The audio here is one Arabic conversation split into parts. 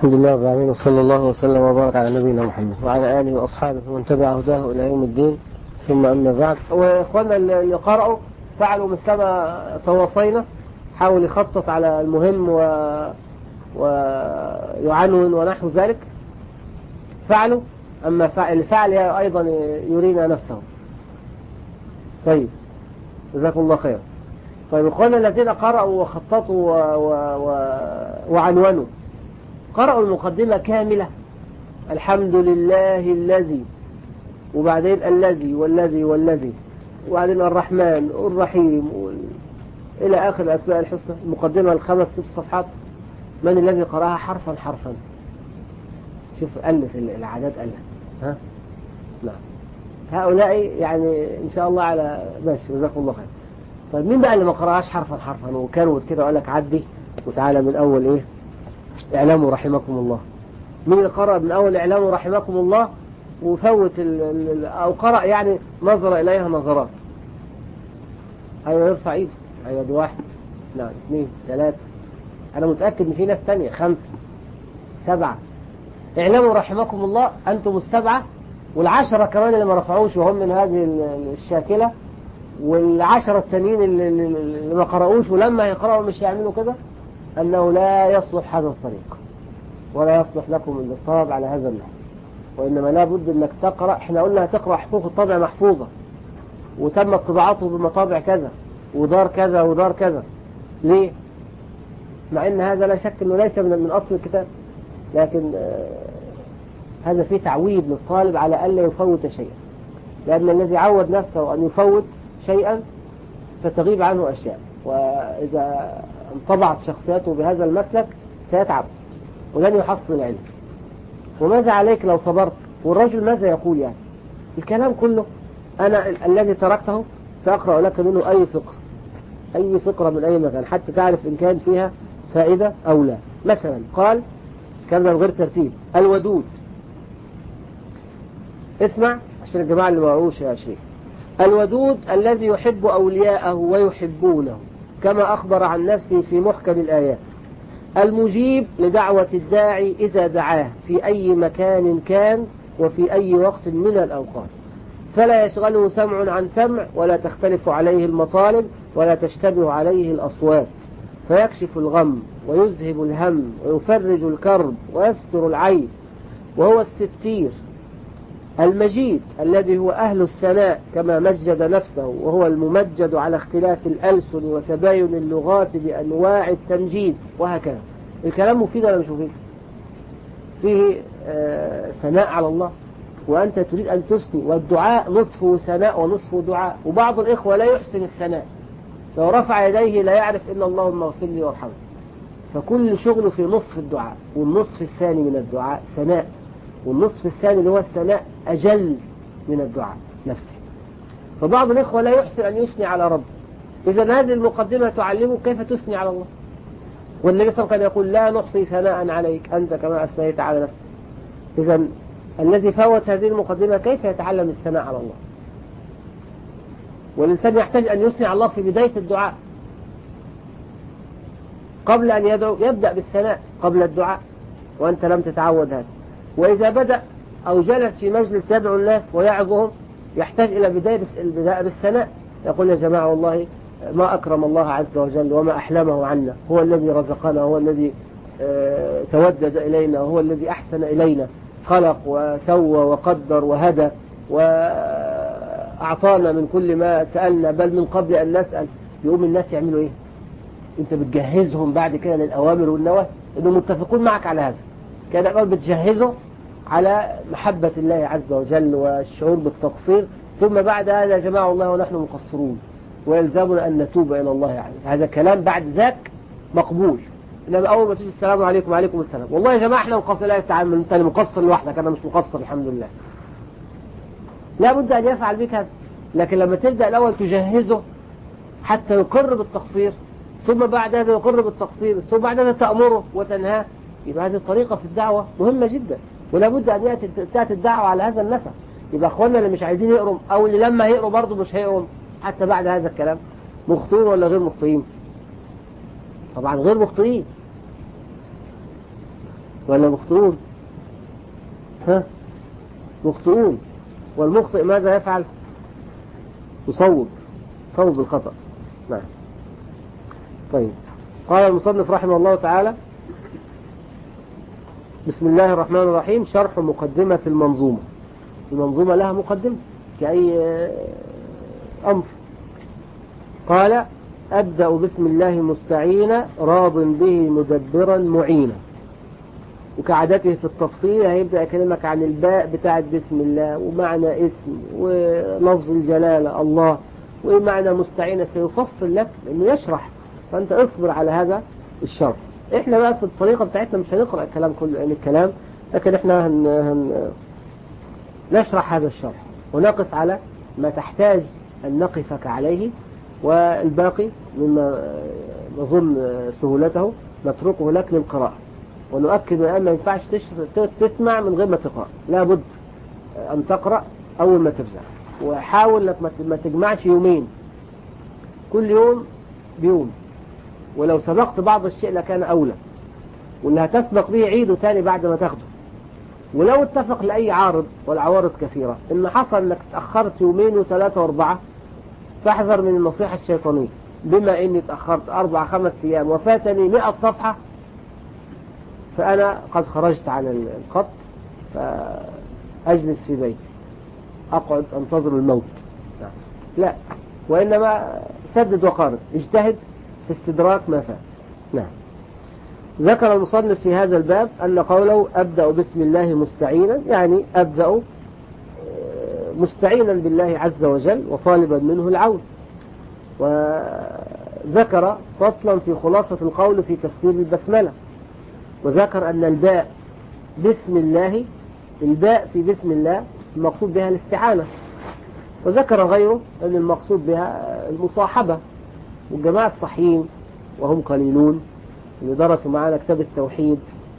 الحمد لله رب العالمين، وصلى الله وسلم وبارك على نبينا محمد وعلى آله وأصحابه ومن تبع هداه إلى يوم الدين، ثم أما بعد. وإخواننا اللي قرأوا فعلوا مثلما توصينا، حاول يخطط على المهم ويعنون ونحو ذلك، فعلوا. أما الفعل أيضا يرينا نفسه. طيب، جزاكم الله خير. طيب، إخواننا الذين قرأوا وخططوا وعنونوا، قرأوا المقدمة كاملة، الحمد لله الذي، وبعدين الذي والذي والذي، وبعدين الرحمن والرحيم إلى آخر الأسماء الحسنى، المقدمة الخمس 6 صفحات. من الذي قرأها حرفا حرفا؟ شوف، ألف العدد، ألف. ها؟ نعم، هؤلاء يعني إن شاء الله على ماشي، جزاكم الله خير. طيب، مين بقى اللي ما قرأهاش حرفا حرفا وكروت كده وقال لك عدي وتعالى من أول إيه؟ اعلموا رحمكم الله. مين اللي قرأ من أول اعلموا رحمكم الله وفوت أو قرأ يعني نظر إليها نظرات؟ أيوة، يرفع إيده. أيوة، دي 1، نعم، 2، 3. أنا متأكد إن في ناس تانية، 5، 7. اعلموا رحمكم الله، أنتم ال7 وال10 كمان اللي ما رفعوش وهم من هذه الشاكلة، وال10 التانيين اللي ما قرأوش ولما يقرأوا مش يعملوا كده، أنه لا يصلح هذا الطريق ولا يصلح لكم الطلب على هذا النحو، وإنما لا بد أنك تقرأ. احنا قلنا تقرأ حقوق الطبع محفوظة وتمت طباعته بمطابع كذا ودار كذا ودار كذا. ليه؟ مع أن هذا لا شك أنه ليس من أصل الكتاب، لكن هذا فيه تعويد للطالب على ألا يفوت شيئا، لأن الذي عود نفسه أن يفوت شيئا ستغيب عنه أشياء، وإذا انطبعت شخصيته بهذا المسلك سيتعب ولن يحصل العلم. وماذا عليك لو صبرت؟ والرجل ماذا يقول يعني؟ الكلام كله أنا الذي تركته سأقرأ لك منه أي فقرة من أي مكان حتى تعرف إن كان فيها فائدة أو لا. مثلا قال كان من غير ترتيب: الودود. اسمع عشان الجماعة اللي ما قروش يا شيخ. الودود الذي يحب أولياءه ويحبونه كما أخبر عن نفسه في محكم الآيات، المجيب لدعوة الداعي إذا دعاه في أي مكان كان وفي أي وقت من الأوقات، فلا يشغله سمع عن سمع، ولا تختلف عليه المطالب، ولا تشتبه عليه الأصوات، فيكشف الغم ويذهب الهم ويفرج الكرب ويستر العيب، وهو الستير. المجيد الذي هو أهل الثناء كما مجد نفسه، وهو الممجد على اختلاف الألسن وتباين اللغات بأنواع التمجيد، وهكذا. الكلام مفيد ولا مش مفيد؟ فيه ثناء على الله، وأنت تريد أن تثني، والدعاء نصفه ثناء ونصفه دعاء. وبعض الإخوة لا يحسن الثناء، لو رفع يديه لا يعرف إلا اللهم اغفر لي وارحمني، فكل شغله في نصف الدعاء، والنصف الثاني من الدعاء ثناء، والنصف الثاني اللي هو الثناء أجل من الدعاء نفسه. فبعض الإخوة لا يحسن أن يثني على ربه. إذا هذه المقدمة تعلمك كيف تثني على الله. والنبي صلى الله عليه وسلم كان يقول: لا نحصي ثناء عليك أنت كما أثنيت على نفسك. إذا الذي فوت هذه المقدمة كيف يتعلم الثناء على الله؟ والإنسان يحتاج أن يثني على الله في بداية الدعاء، قبل أن يدعو يبدأ بالثناء قبل الدعاء، وأنت لم تتعود هذا. وإذا بدأ أو جلس في مجلس يدعو الناس ويعظهم يحتاج إلى البداية بالثناء، يقول: يا جماعة والله ما أكرم الله عز وجل وما أحلمه عنا، هو الذي رزقنا، هو الذي تودد إلينا، هو الذي أحسن إلينا، خلق وسوى وقدر وهدى وأعطانا من كل ما سألنا، بل من قبل أن نسأل. يقوم الناس يعملوا إيه؟ أنت بتجهزهم بعد كده للأوامر والنواهي، إنهم متفقون معك على هذا كده. أول بتجهزه على محبة الله عز وجل والشعور بالتقصير، ثم بعد هذا: يا جماعة والله ونحن مقصرون ويلزمنا أن نتوب إلى الله يعني. هذا كلام بعد ذاك مقبول. إنما أول ما تيجي: السلام عليكم. وعليكم السلام. والله يا جماعة احنا مقصر. لا تعامل، أنت اللي مقصر لوحدك، أنا مش مقصر الحمد لله. لا بد أن يفعل بك هذا. لكن لما تبدأ الأول تجهزه حتى يقر بالتقصير، ثم بعد هذا يقر بالتقصير، ثم بعد هذا تأمره وتنهاه، يبقى هذه الطريقة في الدعوة مهمة جدا، ولا بد أن تأتي الدعوة على هذا النسق. يبقى أخواننا اللي مش عايزين يقروا، أو اللي لما يقروا برضه مش هيقروا حتى بعد هذا الكلام، مخطئين ولا غير مخطئين؟ طبعا غير مخطئين. ولا مخطئون؟ ها؟ مخطئون. والمخطئ ماذا يفعل؟ يصوب الخطأ. نعم. طيب، قال المصنف رحمه الله تعالى: بسم الله الرحمن الرحيم. شرح مقدمة المنظومة. المنظومة لها مقدمة كأي أمر. قال: أبدأ بسم الله مستعينا راض به مدبرا معينا. وكعادته في التفصيل هيبدأ يكلمك عن الباء بتاعت بسم الله، ومعنى اسم، ولفظ الجلالة الله، ومعنى مستعينة. سيفصل لك لأنه يشرح، فأنت اصبر على هذا الشرح. احنا بقى في الطريقة بتاعتنا مش هنقرأ الكلام كله يعني الكلام، لكن احنا نشرح هذا الشرح ونقف على ما تحتاج أن نقفك عليه، والباقي مما نظن سهولته نتركه لك للقراءة. ونؤكد الآن ما ينفعش تسمع من غير ما تقرأ، لابد أن تقرأ أول ما ترجع. وحاول لك ما تجمعش يومين، كل يوم بيوم، ولو سبقت بعض الشيء لكان أولى. واللي هتسبق به عيده تاني بعد ما تاخده. ولو اتفق لأي عارض، والعوارض كثيرة، إن حصل أنك تأخرت يومين وثلاثة واربعة، فاحذر من النصيحة الشيطانية. بما إني تأخرت 4-5 أيام وفاتني 100 صفحة، فأنا قد خرجت على الخط، فأجلس في بيتي أقعد أنتظر الموت. لا، وإنما سدد وقارب، اجتهد في استدراك ما فات. نعم. ذكر المصنف في هذا الباب أن قوله أبدأ بسم الله مستعينا، يعني أبدأ مستعينا بالله عز وجل وطالبا منه العون. وذكر فصلا في خلاصة القول في تفسير البسملة، وذكر أن الباء بسم الله، الباء في بسم الله المقصود بها الاستعانة. وذكر غيره أن المقصود بها المصاحبة. والجماعة الصحيين وهم قليلون اللي درسوا معنا كتاب التوحيد،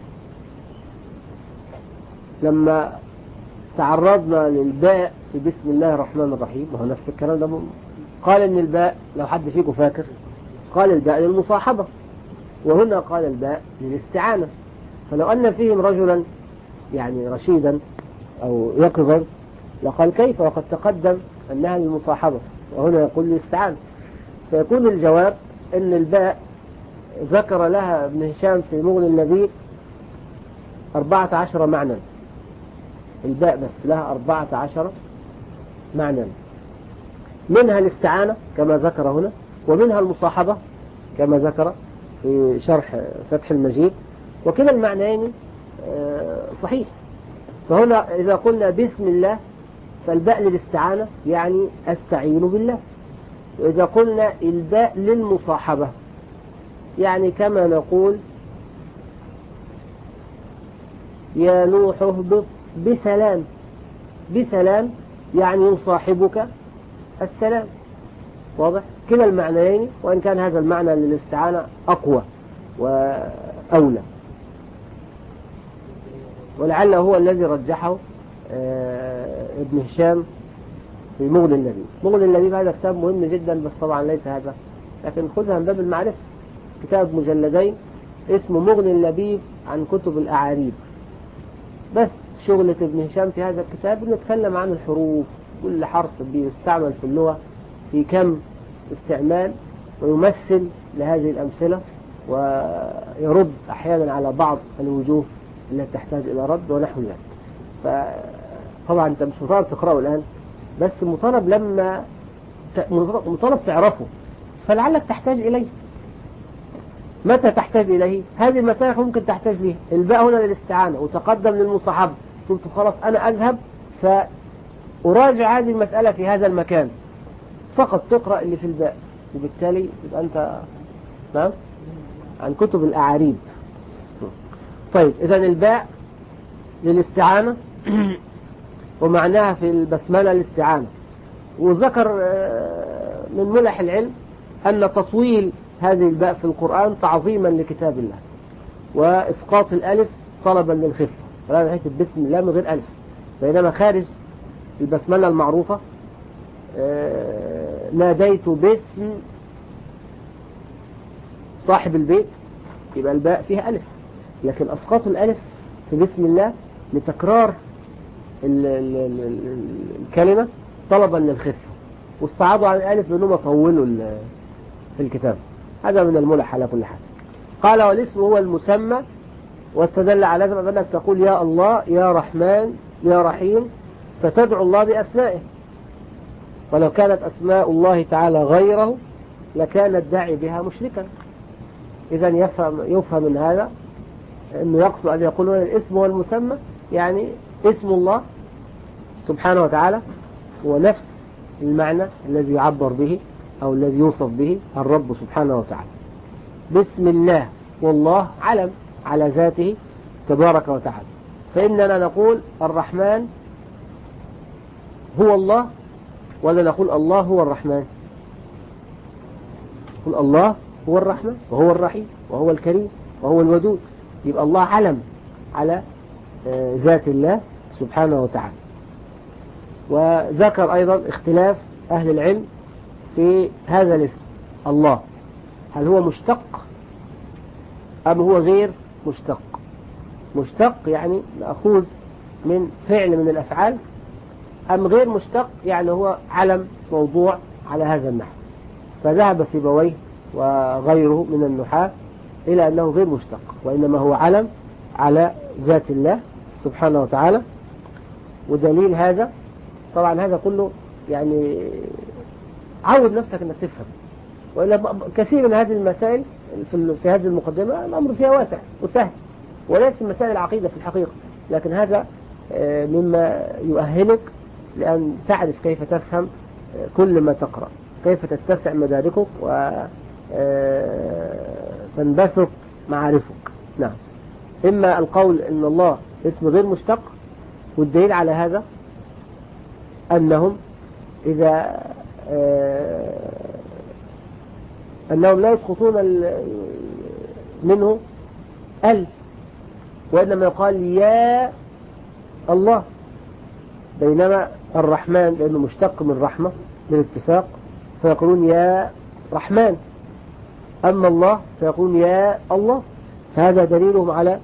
لما تعرضنا للباء في بسم الله الرحمن الرحيم، وهو نفس الكلام ده، قال ان الباء، لو حد فيكم فاكر، قال الباء للمصاحبة، وهنا قال الباء للاستعانة. فلو أن فيهم رجلا يعني رشيدا أو يقظا لقال كيف وقد تقدم أنها للمصاحبة، وهنا يقول للاستعانة. فيكون الجواب أن الباء ذكر لها ابن هشام في مغني اللبيب 14 معنى. الباء بس لها 14 معنى، منها الاستعانة كما ذكر هنا، ومنها المصاحبة كما ذكر في شرح فتح المجيد، وكلا المعنيين صحيح. فهنا إذا قلنا بسم الله فالباء للاستعانة يعني أستعين بالله، وإذا قلنا الباء للمصاحبة يعني كما نقول يا نوح اهبط بسلام. بسلام يعني يصاحبك السلام. واضح؟ كلا المعنيين، وإن كان هذا المعنى للاستعانة أقوى وأولى، ولعله هو الذي رجحه ابن هشام في مغني اللبيب. مغني اللبيب هذا كتاب مهم جدا، بس طبعا ليس هذا، لكن خذها من باب المعرفة. كتاب مجلدين اسمه مغني اللبيب عن كتب الأعاريب. بس شغلة ابن هشام في هذا الكتاب نتكلم عن الحروف، كل حرف بيستعمل في اللغة في كم استعمال، ويمثل لهذه الأمثلة، ويرد أحيانا على بعض الوجوه التي تحتاج إلى رد ونحو ذلك. فطبعا أنت مش مطالب تقرأه الآن، بس مطالب لما مطالب تعرفه، فلعلك تحتاج إليه. متى تحتاج إليه؟ هذه المسائل ممكن تحتاج ليه. الباء هنا للاستعانة وتقدم للمصاحبة، قلت خلاص أنا أذهب فأراجع هذه المسألة في هذا المكان، فقط تقرأ اللي في الباء، وبالتالي يبقى أنت نعم عن كتب الأعاريب. طيب، إذن الباء للاستعانة ومعناها في البسملة الاستعانة. وذكر من ملح العلم أن تطويل هذه الباء في القرآن تعظيما لكتاب الله، وإسقاط الألف طلبا للخفة، فلا نحكي بسم الله من غير ألف. بينما خارج البسملة المعروفة ناديت باسم صاحب البيت، يبقى الباء فيها ألف، لكن أسقاط الألف في بسم الله لتكرار الكلمة طلبا للخفة، واستعاضوا عن الألف بأنهم طولوا في الكتاب. هذا من الملح على كل حال. قال والاسم هو المسمى، واستدل على لازم أنك تقول يا الله يا رحمن يا رحيم، فتدعو الله بأسمائه. ولو كانت أسماء الله تعالى غيره لكان الداعي بها مشركا. إذا يفهم من هذا أنه يقصد أن يقول الاسم هو المسمى، يعني اسم الله سبحانه وتعالى هو نفس المعنى الذي يعبر به أو الذي يوصف به الرب سبحانه وتعالى. بسم الله، والله علم على ذاته تبارك وتعالى. فإننا نقول الرحمن هو الله، ولا نقول الله هو الرحمن؟ نقول الله هو الرحمن وهو الرحيم وهو الكريم وهو الودود. يبقى الله علم على ذات الله سبحانه وتعالى. وذكر أيضا اختلاف أهل العلم في هذا الاسم الله، هل هو مشتق أم هو غير مشتق؟ مشتق يعني مأخوذ من فعل من الأفعال، أم غير مشتق يعني هو علم موضوع على هذا النحو. فذهب سيبويه وغيره من النحاة إلى أنه غير مشتق، وإنما هو علم على ذات الله سبحانه وتعالى. ودليل هذا طبعا هذا كله يعني عود نفسك أنك تفهم، وإلا كثير من هذه المسائل في هذه المقدمة الأمر فيها واسع وسهل، وليس مسائل العقيدة في الحقيقة، لكن هذا مما يؤهلك لأن تعرف كيف تفهم كل ما تقرأ، كيف تتسع مداركك وتنبسط معارفك. نعم، إما القول أن الله اسم غير مشتق، والدليل على هذا أنهم إذا أنهم لا يسقطون منه ألف، وإنما يقال يا الله. بينما الرحمن لأنه مشتق من رحمة بالاتفاق فيقولون يا رحمن، أما الله فيقولون يا الله. فهذا دليلهم على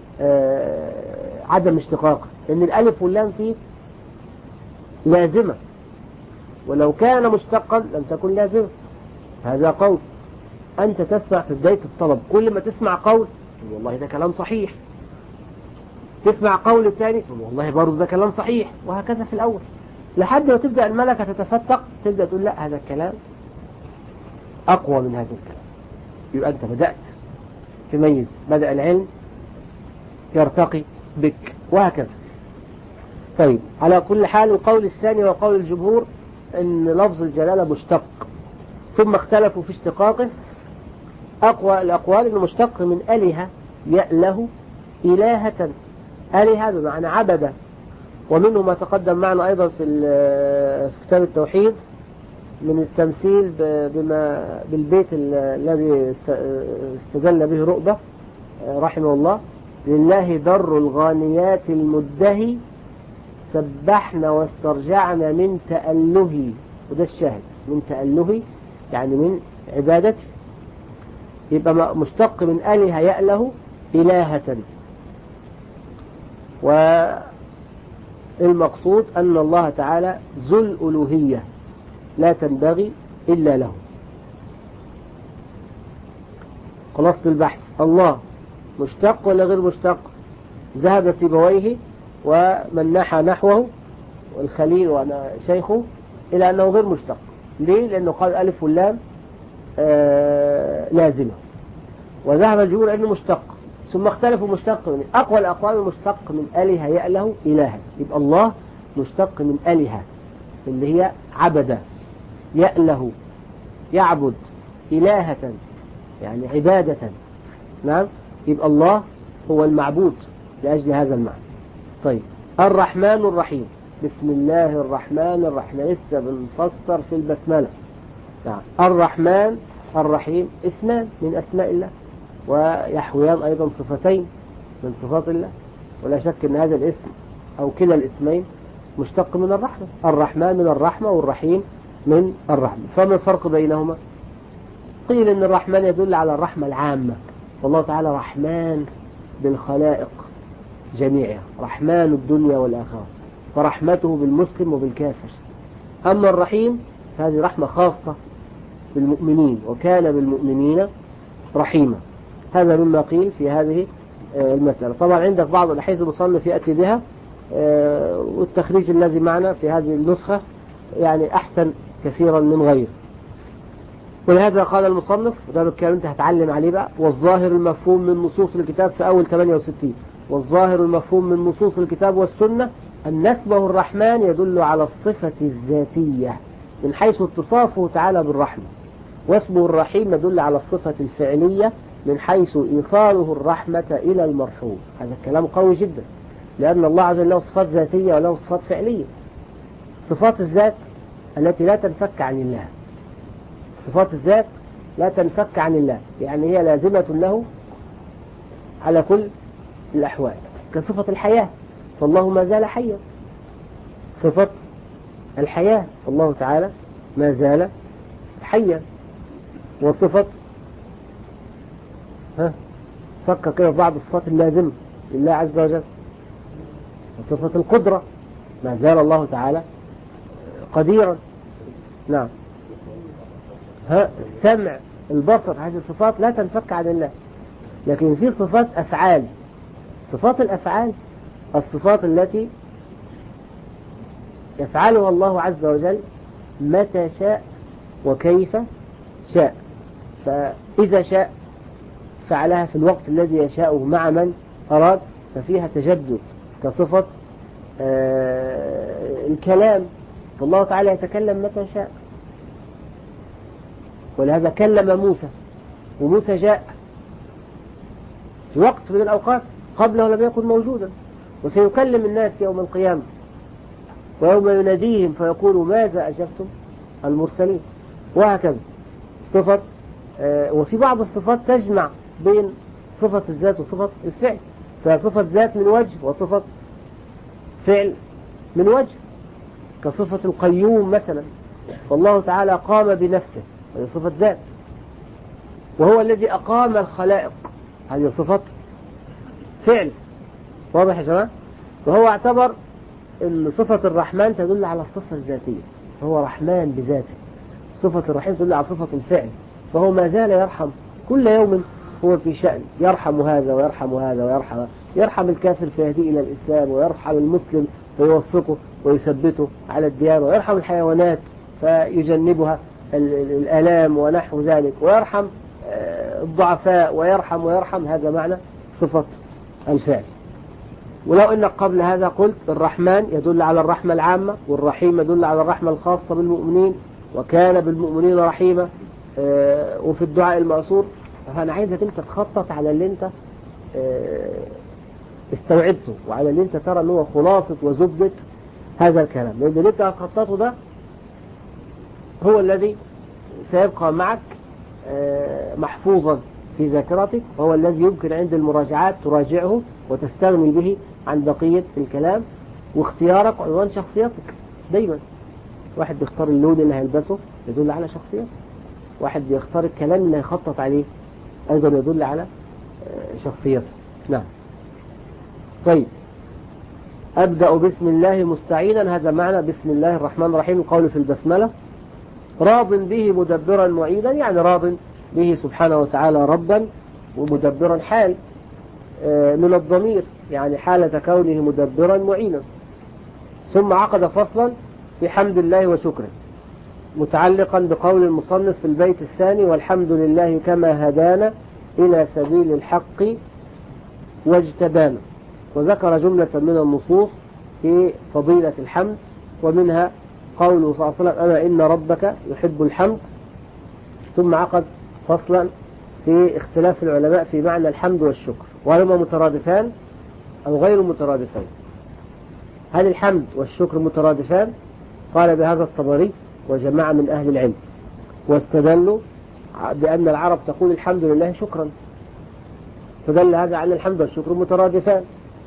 عدم اشتقاقه، لأن الألف واللام فيه لازمة، ولو كان مشتقا لم تكن لازمة. هذا قول أنت تسمع في بداية الطلب، كل ما تسمع قول والله ده كلام صحيح، تسمع قول الثاني والله برضه ده كلام صحيح، وهكذا في الأول لحد ما تبدأ الملكة تتفتق، تبدأ تقول لا هذا الكلام أقوى من هذا الكلام. يبقى أنت بدأت تميز، بدأ العلم يرتقي بك، وهكذا. طيب، على كل حال القول الثاني وقول الجمهور أن لفظ الجلالة مشتق، ثم اختلفوا في اشتقاقه. أقوى الأقوال أنه مشتق من أله يأله إلهة، أله بمعنى عبد. ومنه ما تقدم معنا أيضا في كتاب التوحيد من التمثيل بالبيت الذي استدل به رؤبة رحمه الله: لله در الغانيات المدهي سبحن واسترجعن من تأله. وده الشاهد، من تأله يعني من عبادته. يبقى مشتق من آله يأله إلهة. والمقصود أن الله تعالى ذو الألوهية لا تنبغي إلا له. خلاصة البحث: الله مشتق ولا غير مشتق؟ ذهب سيبويه ومن نحى نحوه والخليل وأنا شيخه إلى أنه غير مشتق. ليه؟ لأنه قال ألف واللام لازمة. وذهب الجمهور أنه مشتق، ثم اختلفوا مشتق من أقوى الأقوال مشتق من آله يأله إلها. يبقى الله مشتق من آلهة اللي هي عبد، يأله يعبد، إلهة يعني عبادة. نعم، يبقى الله هو المعبود لأجل هذا المعنى. طيب، الرحمن الرحيم: بسم الله الرحمن الرحيم. لسه بنفسر في البسملة. نعم، الرحمن الرحيم اسمان من أسماء الله، ويحويان أيضا صفتين من صفات الله، ولا شك أن هذا الاسم أو كلا الاسمين مشتق من الرحمة. الرحمن من الرحمة والرحيم من الرحمة. فما الفرق بينهما؟ قيل أن الرحمن يدل على الرحمة العامة، والله تعالى رحمن بالخلائق، جميعها، رحمن الدنيا والآخرة، فرحمته بالمسلم وبالكافر. أما الرحيم هذه رحمة خاصة بالمؤمنين، وكان بالمؤمنين رحيما. هذا مما قيل في هذه المسألة. طبعا عندك بعض الأحاديث المصنف يأتي بها، والتخريج الذي معنا في هذه النسخة يعني أحسن كثيرا من غيره. ولهذا قال المصنف، وده الكلام انت هتعلم عليه بقى: والظاهر المفهوم من نصوص الكتاب في أول 68. والظاهر المفهوم من نصوص الكتاب والسنة أن اسمه الرحمن يدل على الصفة الذاتية من حيث اتصافه تعالى بالرحمة، واسمه الرحيم يدل على الصفة الفعلية من حيث إيصاله الرحمة إلى المرحوم. هذا الكلام قوي جدا، لأن الله عز وجل له صفات ذاتية وله صفات فعلية. صفات الذات التي لا تنفك عن الله، صفات الذات لا تنفك عن الله، يعني هي لازمة له على كل الأحوال، كصفة الحياة، فالله ما زال حيا. صفة الحياة، الله تعالى ما زال حيا. وصفة فكر كده بعض الصفات اللازمة لله عز وجل. وصفة القدرة، ما زال الله تعالى قديرا. نعم. السمع، البصر، هذه الصفات لا تنفك عن الله. لكن في صفات أفعال. صفات الأفعال الصفات التي يفعلها الله عز وجل متى شاء وكيف شاء، فإذا شاء فعلها في الوقت الذي يشاءه مع من أراد، ففيها تجدد، كصفة الكلام، فالله تعالى يتكلم متى شاء. ولهذا كلم موسى، وموسى جاء في وقت من الأوقات قبله لم يكن موجودا، وسيكلم الناس يوم القيامة، ويوم يناديهم فيقول ماذا أجبتم المرسلين، وهكذا. صفة وفي بعض الصفات تجمع بين صفة الذات وصفة الفعل، فصفة ذات من وجه وصفة فعل من وجه، كصفة القيوم مثلا، فالله تعالى قام بنفسه، هذه صفة ذات. وهو الذي أقام الخلائق، هذه صفة فعل. واضح يا جماعة؟ وهو اعتبر أن صفة الرحمن تدل على الصفة الذاتية، فهو رحمن بذاته. صفة الرحيم تدل على صفة الفعل، فهو ما زال يرحم كل يوم، هو في شأن، يرحم هذا ويرحم هذا يرحم الكافر فيهديه إلى الإسلام، ويرحم المسلم فيوفقه ويثبته على الديانة، ويرحم الحيوانات فيجنبها الآلام ونحو ذلك، ويرحم الضعفاء ويرحم. هذا معنى صفة الفعل. ولو أنك قبل هذا قلت الرحمن يدل على الرحمة العامة، والرحيم يدل على الرحمة الخاصة بالمؤمنين، وكان بالمؤمنين رحيما، وفي الدعاء المأثور، فأنا عايزك أنت تخطط على اللي أنت استوعبته، وعلى اللي أنت ترى أنه خلاصة وزبدة هذا الكلام، لأن اللي أنت هتخططه ده هو الذي سيبقى معك محفوظا في ذاكرتك، وهو الذي يمكن عند المراجعات تراجعه وتستغني به عن بقية الكلام. واختيارك عنوان شخصيتك دايما. واحد بيختار اللون اللي هيلبسه يدل على شخصيته، واحد بيختار الكلام اللي هيخطط عليه أيضا يدل على شخصيته. نعم. طيب، أبدأ بسم الله مستعينا، هذا معنى بسم الله الرحمن الرحيم، القول في البسملة. راض به مدبرا معيدا، يعني راض به سبحانه وتعالى ربا، ومدبرا حال من الضمير، يعني حالة كونه مدبرا معينا. ثم عقد فصلا في حمد الله وشكره، متعلقا بقول المصنف في البيت الثاني: والحمد لله كما هدانا إلى سبيل الحق واجتبانا. وذكر جملة من النصوص في فضيلة الحمد، ومنها قوله صلى الله عليه وسلم: أما إن ربك يحب الحمد. ثم عقد فصلا في اختلاف العلماء في معنى الحمد والشكر، وهل هما مترادفان أو غير مترادفان. هل الحمد والشكر مترادفان؟ قال بهذا الطبري وجماعة من أهل العلم، واستدلوا بأن العرب تقول الحمد لله شكرا، فدل هذا على الحمد والشكر مترادفان.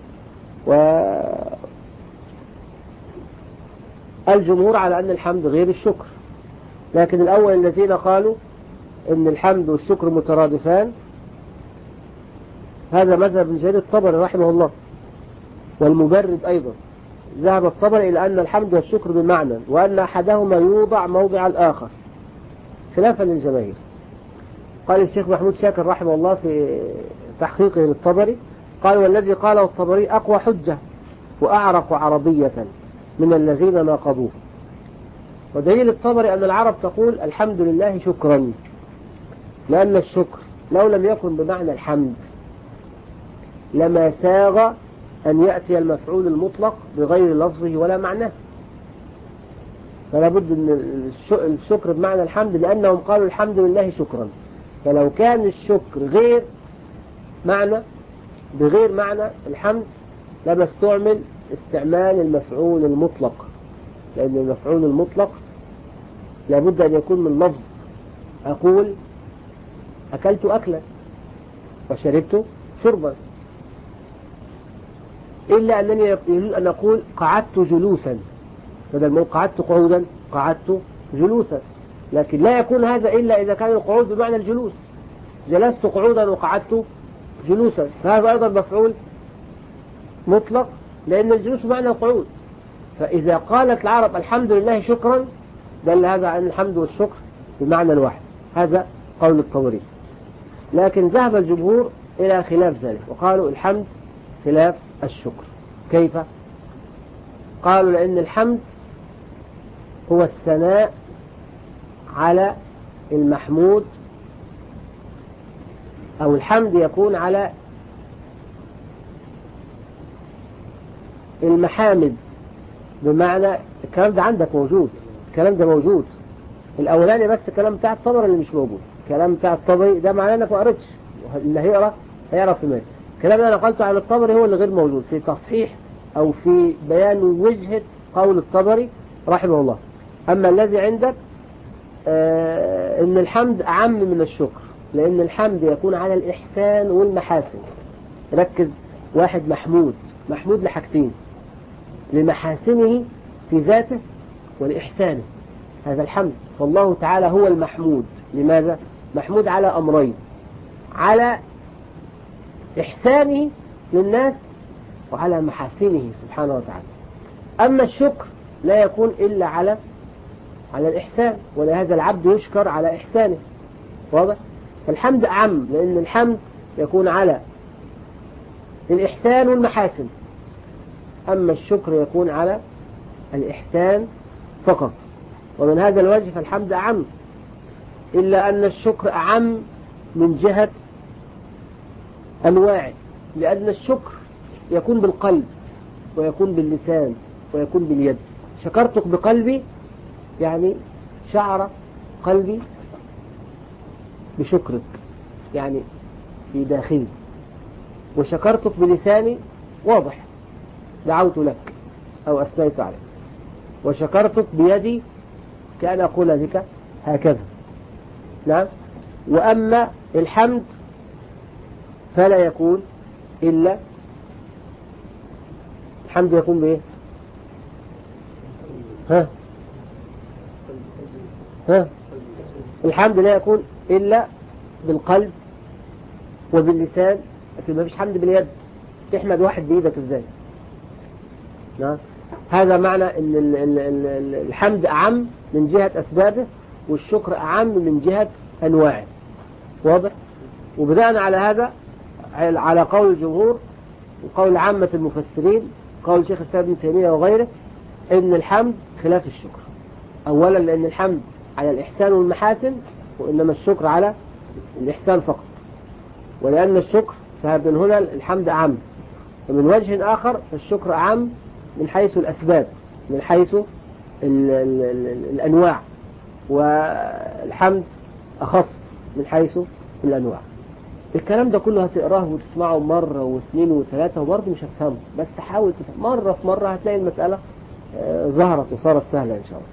والجمهور على أن الحمد غير الشكر، لكن الأول الذين قالوا أن الحمد والشكر مترادفان هذا مذهب ابن جرير الطبري رحمه الله، والمبرد أيضا. ذهب الطبري إلى أن الحمد والشكر بمعنى، وأن أحدهما يوضع موضع الآخر خلافا للجماهير. قال الشيخ محمود شاكر رحمه الله في تحقيقه للطبري، قال: والذي قاله الطبري أقوى حجة وأعرف عربية من الذين ناقضوه. ودليل الطبري أن العرب تقول الحمد لله شكرا، لأن الشكر لو لم يكن بمعنى الحمد لما ساغ أن يأتي المفعول المطلق بغير لفظه ولا معناه. فلا بد أن الشكر بمعنى الحمد، لأنهم قالوا الحمد لله شكرا. فلو كان الشكر بغير معنى الحمد لما استعمل استعمال المفعول المطلق، لأن المفعول المطلق لابد أن يكون من لفظ. أقول أكلت أكلا وشربت شربا، إلا أنني يريد أن أقول قعدت جلوسا، بدل ما قعدت قعودا قعدت جلوسا. لكن لا يكون هذا إلا إذا كان القعود بمعنى الجلوس، جلست قعودا وقعدت جلوسا، فهذا أيضا مفعول مطلق، لأن الجلوس بمعنى القعود. فإذا قالت العرب الحمد لله شكرا دل هذا عن الحمد والشكر بمعنى واحد. هذا قول الطبري. لكن ذهب الجمهور إلى خلاف ذلك، وقالوا الحمد خلاف الشكر. كيف؟ قالوا لأن الحمد هو الثناء على المحمود، أو الحمد يكون على المحامد، بمعنى الكلام ده عندك موجود، الكلام ده موجود. الأولاني بس الكلام بتاع الطبري اللي مش موجود، الكلام بتاع الطبري ده معناه انك ما قريتش، اللي هيقرأ هيعرف ماذا. الكلام اللي انا نقلته عن الطبري هو اللي غير موجود في تصحيح أو في بيان وجهة قول الطبري رحمه الله. أما الذي عندك إن الحمد أعم من الشكر، لأن الحمد يكون على الإحسان والمحاسن. ركز، واحد محمود لحاجتين، لمحاسنه في ذاته ولإحسانه، هذا الحمد. فالله تعالى هو المحمود. لماذا؟ محمود على أمرين: على إحسانه للناس وعلى محاسنه سبحانه وتعالى. أما الشكر لا يكون إلا على الإحسان، ولهذا العبد يشكر على إحسانه. واضح؟ فالحمد أعم، لأن الحمد يكون على الإحسان والمحاسن، أما الشكر يكون على الإحسان فقط. ومن هذا الوجه فالحمد أعم، إلا أن الشكر أعم من جهة أنواعه، لأن الشكر يكون بالقلب ويكون باللسان ويكون باليد. شكرتك بقلبي يعني شعر قلبي بشكرك، يعني في داخلي. وشكرتك بلساني واضح، دعوت لك أو أثنيت عليك. وشكرتك بيدي كأن أقول بك هكذا. نعم. وأما الحمد فلا يكون إلا الحمد يكون بإيه؟ الحمد لا يكون إلا بالقلب وباللسان، لكن ما فيش حمد باليد. تحمد واحد بإيدك إزاي؟ نعم. هذا معنى أن الحمد أعم من جهة أسبابه، والشكر أعم من جهة أنواعه. واضح؟ وبناء على هذا، على قول الجمهور وقول عامة المفسرين، قول شيخ الإسلام ابن تيمية وغيره، أن الحمد خلاف الشكر. أولا لأن الحمد على الإحسان والمحاسن، وإنما الشكر على الإحسان فقط. ولأن الشكر فمن هنا الحمد أعم. ومن وجه آخر الشكر أعم من حيث الأسباب، من حيث الأنواع، والحمد أخص من حيث الأنواع. الكلام ده كله هتقراه وتسمعه مرة واثنين وثلاثة وبرضه مش هتفهمه، بس حاول تفهم مرة في مرة، هتلاقي المسألة ظهرت وصارت سهلة إن شاء الله.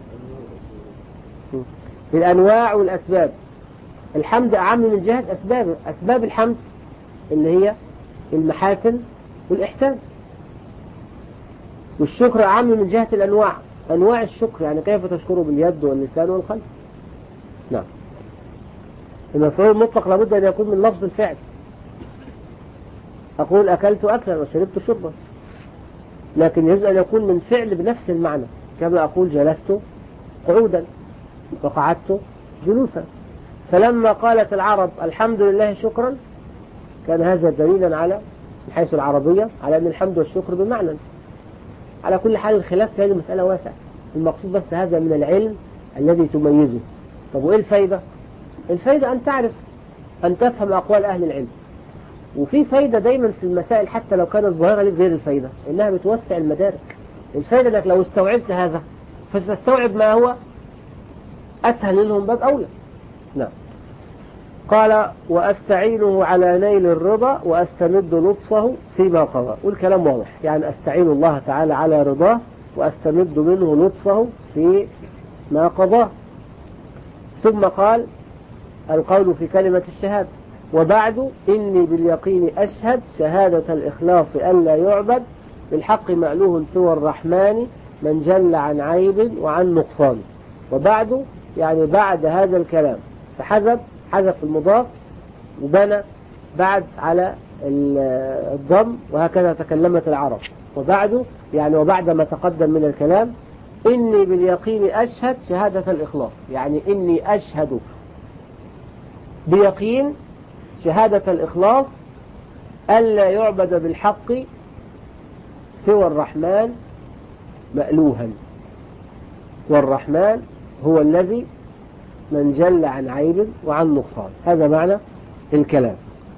الأنواع والأسباب، الحمد أعم من جهة أسباب الحمد اللي هي المحاسن والإحسان. والشكر أعم من جهة الأنواع، أنواع الشكر، يعني كيف تشكره باليد واللسان والقلب. نعم. المفعول المطلق لابد أن يكون من لفظ الفعل. أقول أكلت أكلا وشربت شربا، لكن يجوز أن يكون من فعل بنفس المعنى، كما أقول جلست قعودا وقعدت جلوسا. فلما قالت العرب الحمد لله شكرا كان هذا دليلا على من حيث العربية على أن الحمد والشكر بمعنى. على كل حال الخلاف في هذه المسألة واسع، المقصود بس هذا من العلم الذي تميزه. طب وإيه الفايدة؟ الفايدة أن تعرف، أن تفهم أقوال أهل العلم. وفي فايدة دايما في المسائل حتى لو كانت ظاهرة لك غير الفايدة، إنها بتوسع المدارك. الفايدة أنك لو استوعبت هذا فستستوعب ما هو أسهل لهم باب أولى. نعم. قال وأستعينه على نيل الرضا وأستمد لطفه فيما قضى. والكلام واضح، يعني أستعين الله تعالى على رضاه وأستمد منه لطفه في ما قضاه. ثم قال القول في كلمة الشهادة وبعد إني باليقين أشهد شهادة الإخلاص ألا يعبد بالحق مألوه سوى الرحمن من جل عن عيب وعن نقصان. وبعد يعني بعد هذا الكلام، حذف المضاف وبنى بعد على الضم، وهكذا تكلمت العرب. وبعد يعني وبعد ما تقدم من الكلام إني باليقين أشهد شهادة الإخلاص، يعني إني أشهد بيقين شهادة الإخلاص ألا يعبد بالحق سوى الرحمن مألوها، والرحمن هو الذي من جل عن عيب وعن نقصان. هذا معنى الكلام.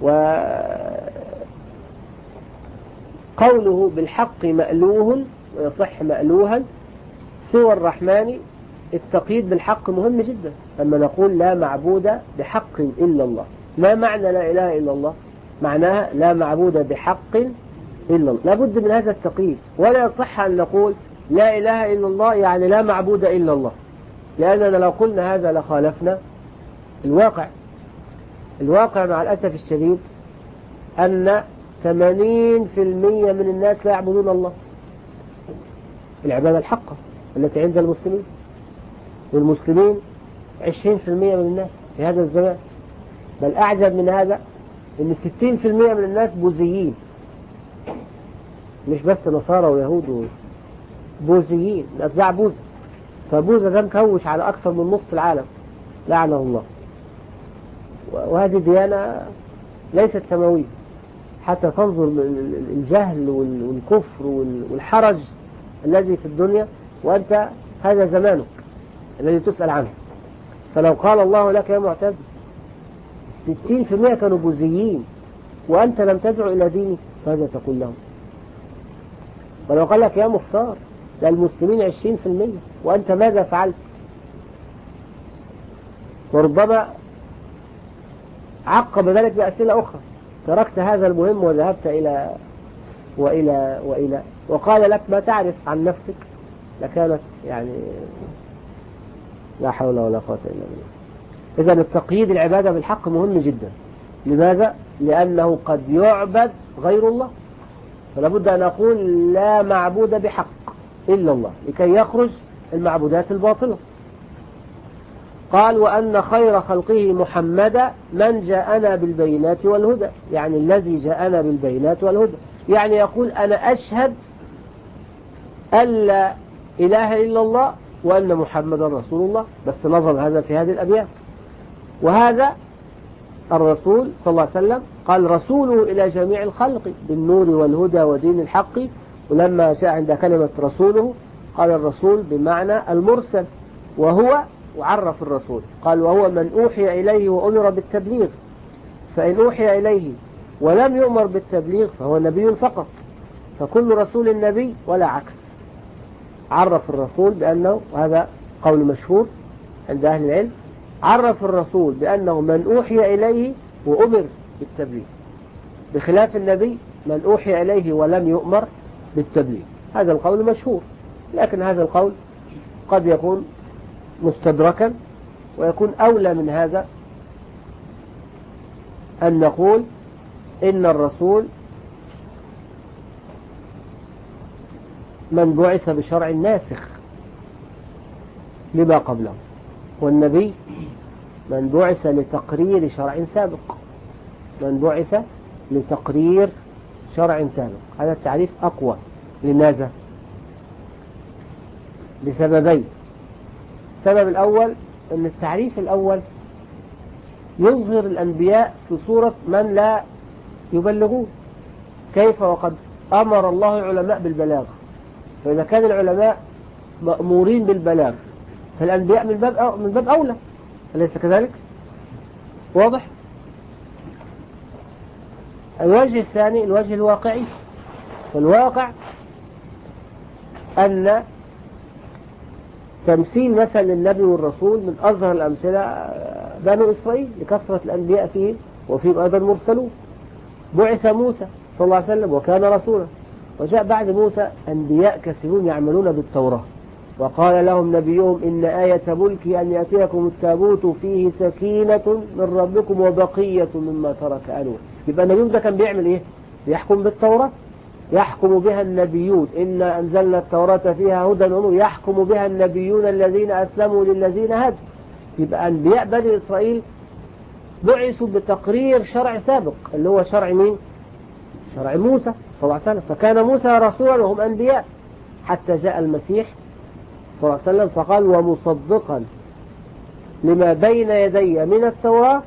وقوله بالحق مألوه ويصح مألوها سوى الرحمن، التقييد بالحق مهم جدا. لما نقول لا معبود بحق إلا الله، ما معنى لا إله إلا الله؟ معناها لا معبود بحق إلا الله، لابد من هذا التقييد. ولا يصح أن نقول لا إله إلا الله يعني لا معبود إلا الله، لأننا لو قلنا هذا لخالفنا الواقع. الواقع مع الأسف الشديد أن 80% من الناس لا يعبدون الله العبادة الحقة التي عند المسلمين، والمسلمين 20% من الناس في هذا الزمان. بل أعجب من هذا أن 60% من الناس بوذيين، مش بس نصارى ويهود، بوذيين أتباع بوذا. فبوذا ده مكوش على أكثر من نصف العالم لعنه الله. وهذه ديانة ليست سماوية، حتى تنظر الجهل والكفر والحرج الذي في الدنيا، وأنت هذا زمانك الذي تسأل عنه. فلو قال الله لك يا معتز 60% كانوا بوذيين وأنت لم تدعو إلى ديني، فهذا تقول لهم. ولو قال لك يا مختار ده المسلمين 20% وأنت ماذا فعلت؟ وربما عقب ذلك بأسئلة أخرى، تركت هذا المهم وذهبت إلى وإلى وقال لك ما تعرف عن نفسك، لكانت يعني لا حول ولا قوة إلا بالله. إذن التقييد العبادة بالحق مهم جدا. لماذا؟ لأنه قد يعبد غير الله، فلا بد أن أقول لا معبود بحق إلا الله لكي يخرج المعبودات الباطلة. قال وأن خير خلقه محمدا من جاءنا بالبينات والهدى، يعني الذي جاءنا بالبينات والهدى، يعني يقول أنا أشهد أن لا إله إلا الله وأن محمدا رسول الله، بس نظم هذا في هذه الأبيات. وهذا الرسول صلى الله عليه وسلم قال رسوله إلى جميع الخلق بالنور والهدى ودين الحق. ولما جاء عند كلمة رسوله قال الرسول بمعنى المرسل، وهو وعرف الرسول قال وهو من أوحي إليه وأمر بالتبليغ، فإن أوحي إليه ولم يؤمر بالتبليغ فهو نبي فقط، فكل رسول نبي ولا عكس. عرف الرسول بأنه، وهذا قول مشهور عند أهل العلم، عرف الرسول بأنه من أوحي إليه وأمر بالتبليغ، بخلاف النبي من أوحي إليه ولم يؤمر بالتبليغ. هذا القول مشهور، لكن هذا القول قد يكون مستدركا، ويكون أولى من هذا أن نقول إن الرسول من بعث بشرع ناسخ لما قبله، والنبي من بعث لتقرير شرع سابق، من بعث لتقرير شرع سابق. هذا التعريف أقوى لماذا؟ لسببين. السبب الأول أن التعريف الأول يظهر الأنبياء في صورة من لا يبلغون. كيف وقد أمر الله العلماء بالبلاغ؟ فإذا كان العلماء مأمورين بالبلاغ فالأنبياء من باب أولى، أليس كذلك؟ واضح؟ الوجه الثاني الوجه الواقعي. فالواقع أن تمثيل مثل للنبي والرسول من أظهر الأمثلة بنو إسرائيل لكثرة الأنبياء فيه وفيهم أيضا مرسلون. بعث موسى صلى الله عليه وسلم وكان رسولا، وجاء بعد موسى أنبياء كثيرون يعملون بالتوراة، وقال لهم نبيهم إن آية ملكي أن يأتيكم التابوت فيه سكينة من ربكم وبقية مما ترك آل موسى. يبقى النبي ده كان بيعمل إيه؟ بيحكم بالتوراة، يحكم بها النبيون. إنا أنزلنا التوراة فيها هدى ونور يحكم بها النبيون الذين أسلموا للذين هادوا. يبقى أنبياء بني إسرائيل بعثوا بتقرير شرع سابق اللي هو شرع مين؟ شرع موسى صلى الله عليه وسلم. فكان موسى رسولا وهم أنبياء حتى جاء المسيح صلى الله عليه وسلم فقال ومصدقا لما بين يدي من التوراة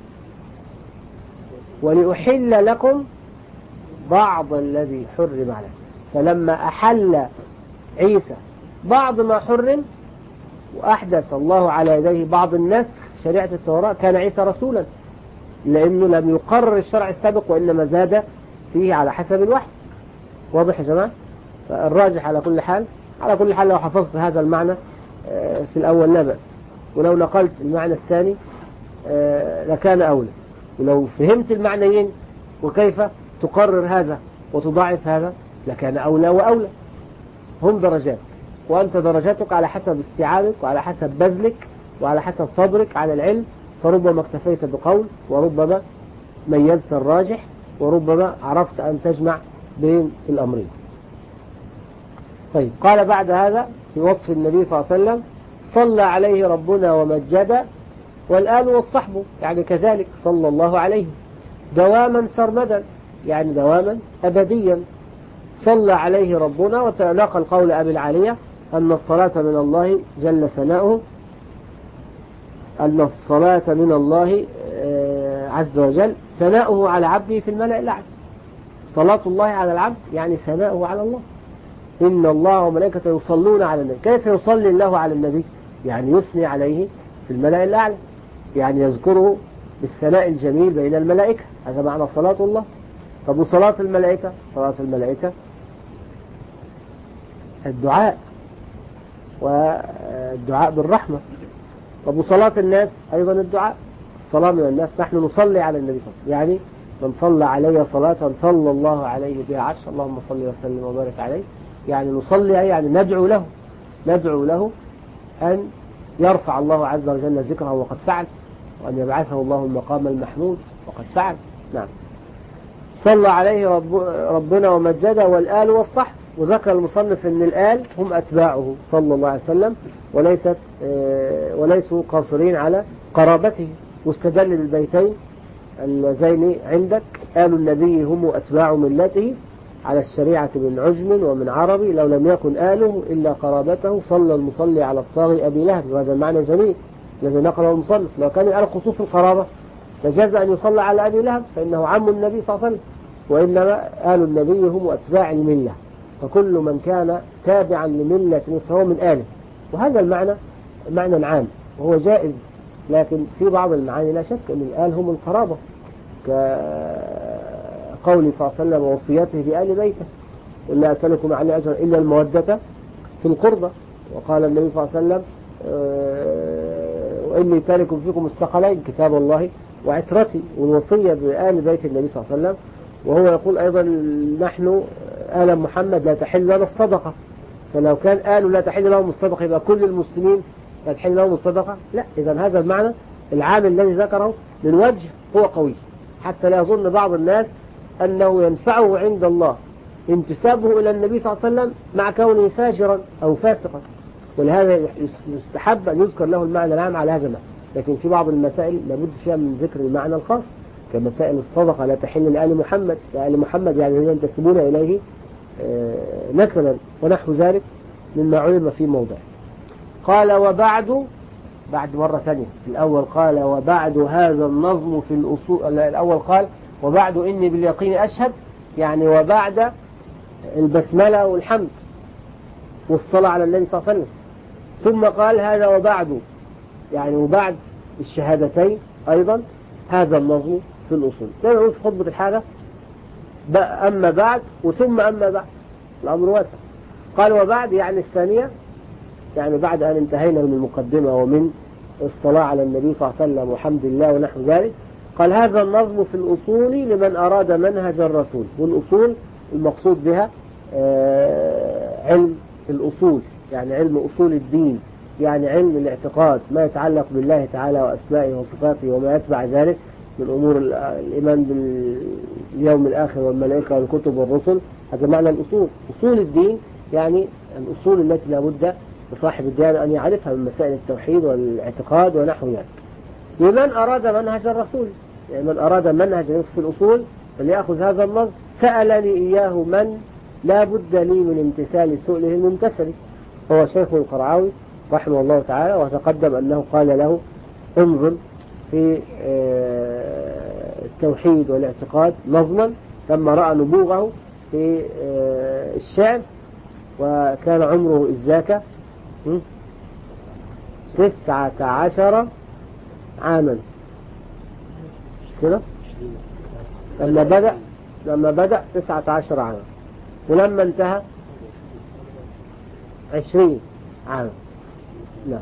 ولأحل لكم بعض الذي حرم عليكم. فلما أحل عيسى بعض ما حرم وأحدث الله على يديه بعض النسخ شريعة التوراة كان عيسى رسولا، لأنه لم يقرر الشرع السابق وإنما زاد فيه على حسب الوحي. واضح يا جماعة؟ فالراجح على كل حال لو حفظت هذا المعنى في الأول لا بأس، ولو نقلت المعنى الثاني لكان أولى، ولو فهمت المعنيين وكيف تقرر هذا وتضاعف هذا لكان أولى وأولى. هم درجات، وأنت درجاتك على حسب استيعابك وعلى حسب بذلك وعلى حسب صبرك على العلم. فربما اكتفيت بقول، وربما ميزت الراجح، وربما عرفت أن تجمع بين الأمرين. طيب، قال بعد هذا في وصف النبي صلى الله عليه وسلم صلى عليه ربنا ومجد والآل والصحب، يعني كذلك صلى الله عليه دواما سرمدا، يعني دواما أبديا. صلى عليه ربنا، وتناقل قول أبي العالية أن الصلاة من الله جل ثناؤه، أن الصلاة من الله عز وجل ثناؤه على عبده في الملأ الأعلى. صلاة الله على العبد يعني ثناؤه على الله. إن الله وملائكته يصلون على النبي. كيف يصلي الله على النبي؟ يعني يثني عليه في الملأ الأعلى، يعني يذكره بالثناء الجميل بين الملائكة. هذا معنى صلاة الله. طب وصلاة الملائكة؟ صلاة الملائكة الدعاء، والدعاء بالرحمة. طب وصلاة الناس أيضا الدعاء، الصلاة من الناس. نحن نصلي على النبي صلى الله عليه وسلم، يعني من صلى علي صلاة صلى الله عليه بها عشر، اللهم صل وسلم وبارك عليه. يعني نصلي، يعني ندعو له أن يرفع الله عز وجل ذكره وقد فعل، وأن يبعثه الله المقام المحمود وقد فعل. نعم. صلى عليه ربنا ومجد والآل والصحب. وذكر المصنف أن الآل هم أتباعه صلى الله عليه وسلم، وليسوا قاصرين على قرابته. واستدل بالبيتين اللذين عندك: آل النبي هم أتباع ملته على الشريعة من عجم ومن عربي، لو لم يكن آله إلا قرابته صلى المصلي على الطاغي أبي لهب. وهذا المعنى جميل الذي نقله المصنف. لو كان الآل خصوص القرابة فجاز أن يصلى على أبي لهب فإنه عم النبي صلى الله عليه وسلم، وإنما آل النبي هم أتباع الملة، فكل من كان تابعا لملة فهو من آله. وهذا المعنى معنى عام وهو جائز، لكن في بعض المعاني لا شك أن الآل هم القرابة، كقول صلى الله عليه وسلم ووصيته بآل بيته: ولا أسألكم عليه أجرا إلا المودة في القربة. وقال النبي صلى الله عليه وسلم: وإني تارك فيكم الثقلين كتاب الله وعترتي. والوصية بآل بيت النبي صلى الله عليه وسلم. وهو يقول أيضا: نحن آل محمد لا تحل لنا الصدقة. فلو كان آل لا تحل لهم الصدقة يبقى كل المسلمين لا تحل لهم الصدقة؟ لا. إذن هذا المعنى العام الذي ذكره من وجه هو قوي، حتى لا يظن بعض الناس أنه ينفعه عند الله انتسابه إلى النبي صلى الله عليه وسلم مع كونه فاجرا أو فاسقا. ولهذا يستحب أن يذكر له المعنى العام على هذا المعنى. لكن في بعض المسائل لابد فيها من ذكر المعنى الخاص، كمسائل الصدقة لا تحل لآل محمد. لآل محمد يعني هم ينتسبون إليه نسبا ونحو ذلك مما علم في موضع. قال وبعد، بعد مرة ثانية. الأول قال وبعد هذا النظم في الأصول، الأول قال وبعد إني باليقين أشهد، يعني وبعد البسملة والحمد والصلاة على النبي صلى الله عليه وسلم. ثم قال هذا وبعد، يعني وبعد الشهادتين أيضا هذا النظم في الأصول. كما نقول في خطبة الحاجة أما بعد وثم أما بعد، الأمر واسع. قال وبعد يعني الثانية، يعني بعد أن انتهينا من المقدمة ومن الصلاة على النبي صلى الله عليه وسلم وحمد الله ونحو ذلك، قال هذا النظم في الأصول لمن أراد منهج الرسول. والأصول المقصود بها علم الأصول، يعني علم أصول الدين، يعني علم الاعتقاد، ما يتعلق بالله تعالى وأسمائه وصفاته وما يتبع ذلك من أمور الإيمان باليوم الآخر والملائكة والكتب والرسل. هذا معنى الأصول. أصول الدين يعني الأصول التي لابد لصاحب الديانة أن يعرفها من مسائل التوحيد والاعتقاد ونحو ذلك. لمن أراد منهج الرسول، يعني من أراد منهج في الأصول فليأخذ هذا النص. سألني إياه من لا بد لي من امتثال سؤله الممتثل، هو شيخ القرعاوي رحمه الله تعالى. وتقدم أنه قال له انظم في التوحيد والاعتقاد نظما لما رأى نبوغه في الشعر، وكان عمره إذ ذاك 19 عاما كده لما بدأ 19 عاما، ولما انتهى 20 عاما. نعم،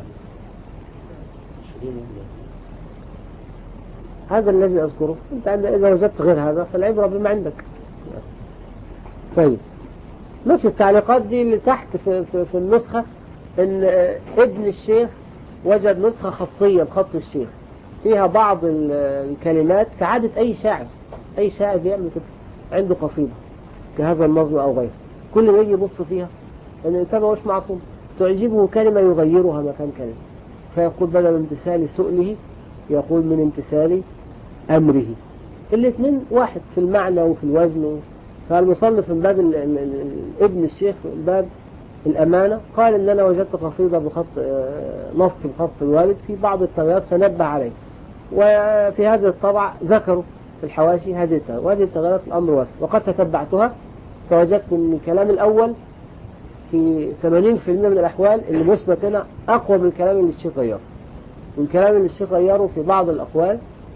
هذا الذي أذكره. أنت إذا وجدت غير هذا فالعبرة بما عندك. طيب، مش التعليقات دي اللي تحت في النسخة، إن ابن الشيخ وجد نسخة خطية بخط الشيخ فيها بعض الكلمات كعادة أي شاعر. أي شاعر بيعمل كده، عنده قصيدة كهذا النظم أو غيره، كل ما يجي يبص فيها أن الإنسان مش معصوم، تعجبه كلمة يغيرها مكان كلمة، فيقول بدل امتثال سؤله يقول من امتثال أمره. الاثنين واحد في المعنى وفي الوزن. فالمصنف من باب ابن الشيخ من باب الأمانة قال إن أنا وجدت قصيدة بخط نص بخط الوالد في بعض التغييرات فنبه عليه، وفي هذه الطبعة ذكروا في الحواشي هذه التغييرات، وهذه التغييرات الأمر واسع. وقد تتبعتها فوجدت أن الكلام الأول في 80% من الأحوال اللي مثبت هنا أقوى من الكلام اللي الشيخ غيره، والكلام اللي الشيخ غيره في بعض الأقوال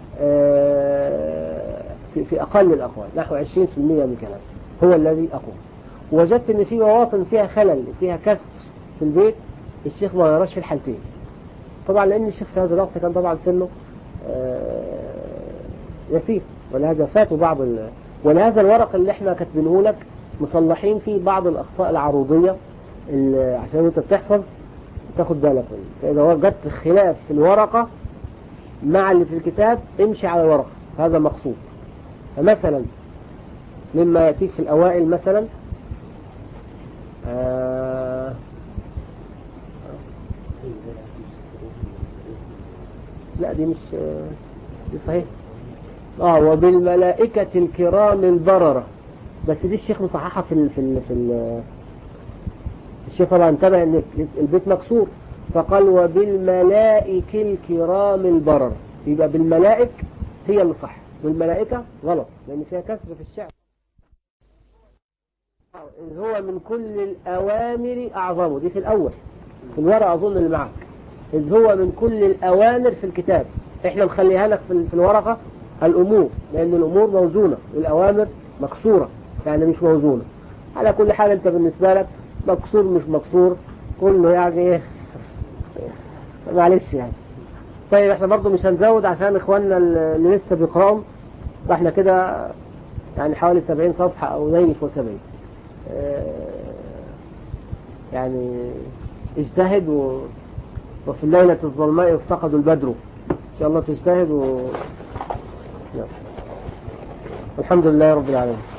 في أقل الأقوال نحو 20% من الكلام هو الذي أقوى. وجدت أن في مواطن فيها خلل، فيها كسر في البيت الشيخ ما غيرش في الحالتين، طبعا لأن الشيخ في هذا الوقت كان طبعا سنه يسير، ولهذا فاتوا بعض ولهذا الورق اللي احنا كاتبينه لك مصلحين فيه بعض الأخطاء العروضية عشان انت بتحفظ تاخد بالك منه. فإذا وجدت خلاف في الورقة مع اللي في الكتاب امشي على الورقة، هذا مقصود. فمثلا مما يأتيك في الأوائل مثلا لا دي مش دي صحيح. وبالملائكة الكرام البررة، بس دي الشيخ مصححها الشيخ طبعا انتبه ان البيت مكسور فقال وبالملائك الكرام البرر، يبقى بالملائك هي اللي صح، والملائكة غلط لان فيها كسر في الشعر. إذ هو من كل الأوامر أعظمه، دي في الأول في الورقة أظن اللي معك. إذ هو من كل الأوامر في الكتاب، إحنا مخليها لك في الورقة الأمور، لأن الأمور موزونة والأوامر مكسورة يعني مش موزونة. على كل حال أنت بالنسبة لك مكسور مش مكسور كله يعني إيه معلش يعني. طيب إحنا برضو مش هنزود عشان إخواننا اللي لسه بيقرأوا، فإحنا كده يعني حوالي 70 صفحة أو زي و70. يعني اجتهد وفي الليلة الظلماء يفتقد البدر، إن شاء الله تجتهد الحمد لله رب العالمين.